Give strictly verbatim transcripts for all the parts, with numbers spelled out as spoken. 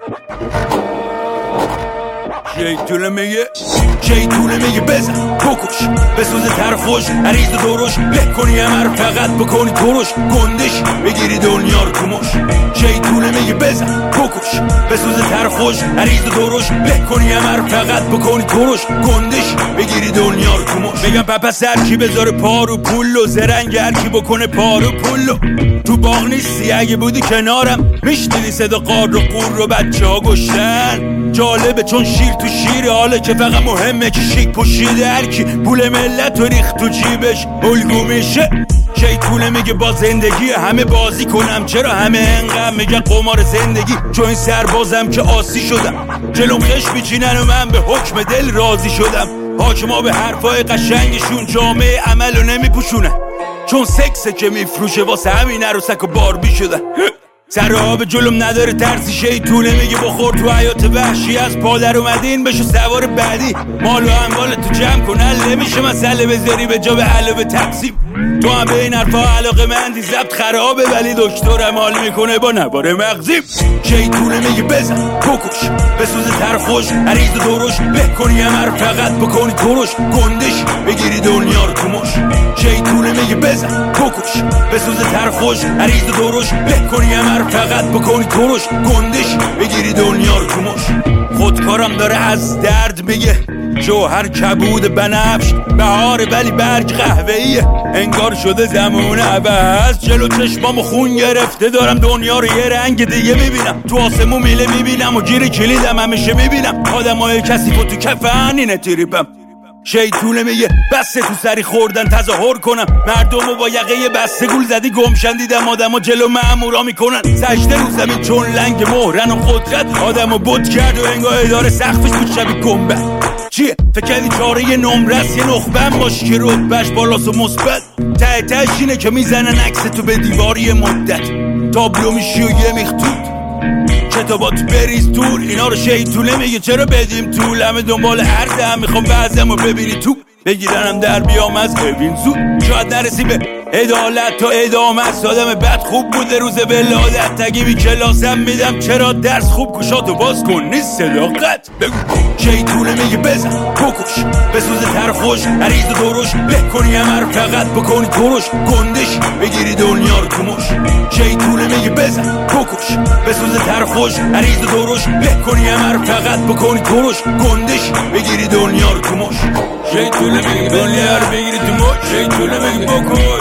شیطونه میگه شیطونه میگه بزن بکش بسوزه تر خوش عریض و درش له کنی همه رو فقط بکنی ترش گندش بگیری دنیا رو کمش شیطونه میگه بزن بکش بسوزه تر خوش عریض و درش له کنی همه رو فقط بکنی ترش گندش بگیری دنیا رو کمش میگم پپس هر کی بذاره پارو پولو زرنگ هر کی بکنه پارو پولو تو باغ نیستی اگه بودی کنارم میشنیدی صدا قار و قور رو بچه ها گشتن جالبه چون شیر تو شیر حاله که فقط مهمه که شیک پوشیده هر کی پول ملت و ریخت تو جیبش الگو میشه شیطونه میگه با زندگی همه بازی کنم چرا همه انقدر میگه قمار زندگی چون این سربازم که آسی شدم جلوم خش میچینن و من به حکم دل راضی شدم حاکما به حرفای قشنگشون جامعه عملو نمیپوشونن چون سکسه که میفروشه واسه همین عروسک و باربی شدن سر آب جلوم نداره ترسی شیطونه میگه بخور تو حیات وحشی از پادر اومدین بشو سوار بعدی مال و اموال تو جمع کن حل نمیشه مسئله بذاری به جا به علاوه تقسیم تو هم به این حرفا علاقه مندی ضبط خرابه ولی دکترم حال میکنه با نوار مغزیم شیطونه میگه بزن بکش بسوزه تر خوش عریض و درش له کنی همه رو فقط بکنی ترش گندش بگیری دنیا رو کمش شیطونه میگه بزن بکش بسوزه تر خوش عریض و درش له کنی همه رو فقط بکنی ترش گندش بگیری دنیا رو کمش خودکارم داره از درد میگه جوهر کبود بنفش بهاره ولی برگ قهوه‌ایه انگار شده زمان عوض جلو چشمامو خون گرفته دارم دنیا رو یه رنگ دیگه میبینم تو آسمون میله میبینم و گیر کلیدم همیشه میبینم آدمای کثیف و تو کفن اینه تریپم شیطونه میگه بسته تو سری خوردن تظاهر کنم مردمو با یقه بسته گول زدی گمشن دیدم آدمو جلو مامورا میکنن سجده رو زمین چون لنگ مهرن و قدرت آدمو بت کرد و انگار اداره سقفش بود شبیه گنبد چیه فکر کردی چاره یه نمرس یه نخبم باش که رتبهش بالاست و مثبت ته تهش اینه که میزنن عکس تو به دیواری مدت تابلو میشی و یه میختود کتابات بریز تور اینا رو شیطونه میگه چرا بدیم طول همه دنبال عرض هم میخوام وضعم رو ببینی تو بگیرنم در بیام از ببین زود شاید نرسی به عدالت تا ادامه است آدم بد خوب بوده روز ولادت تگی بی کلاسم میدم چرا درس خوب گوشاتو باز کن نیست صداقت بگو شیطونه میگه بزن بکش بسوزه تر خوش عریض و درش له کنی همه رو فقط بکنی ترش گندش بگیری دنیا رو کمش شیطونه میگه بزن بکش بسوزه تر خوش عریض و درش له کنی همه رو فقط بکنی ترش گندش بگیری دنیا رو کمش شیطونه میگه دنیا رو بگیری تو مش شیطونه میگه بکش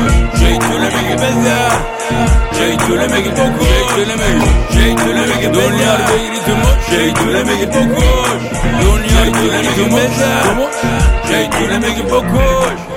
شیطونه میگه بزن شیطونه میگه بکش شیطونه میگه شیطونه میگه دنیا رو بگیری تو مش شیطونه میگه بکش دنیا رو بگیری تو مش شیطونه میگه بکش